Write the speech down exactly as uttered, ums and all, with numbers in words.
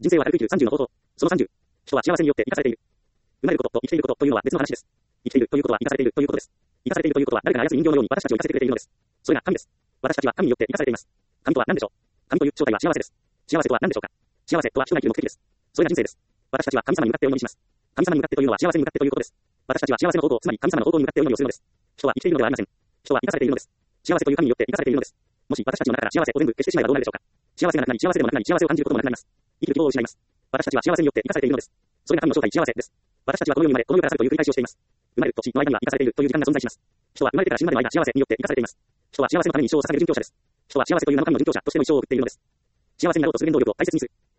人生は軽く生きるさんじゅうの方法。そのさんじゅう。人は幸せによって生かされている。生まれることと生きていることというのは別の話です。生きているということは生かされているということです。生かされているということは誰かが操る人形のように私たちを生かせてくれているのです。それが神です。私たちは神によって生かされています。神とは何でしょう。神という正体は幸せです。幸せとは何でしょうか。幸せとは主が生きる目的です。それが人生です。私たちは神様に向かってお祈りします。神様に向かってというのは幸せに向かってということです。私たちは幸せの方向、つまり神様の方向に向かってお祈りをするのです。人は生きているのではありません。人は生かされているのです。幸せという神によって生かされているのです。もし私たちの中から幸せを全部消してしまえばどうなるでしょうか。幸せがなくなり、幸せでもなくなり、幸せを感じることもなくなります。生きる希望を失います。私たちは幸せによって生かされているのです。それが神の正体、幸せです。私たちはこの世に生まれ、この世から去るという繰り返しをしています。生まれると死の間には生かされているという時間が存在します。人は生まれてから死ぬまでの間、幸せによって生かされています。人は幸せのために一生を捧げる殉教者です。人は幸せという名の神の殉教者としての一生を送っているのです。幸せになろうとする原動力を大切にする。